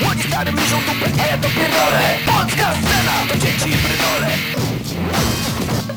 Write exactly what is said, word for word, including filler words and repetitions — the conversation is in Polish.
Młodzi starym liżą dupę, a ja to pierdolę. Polska scena to dzieci i brydole.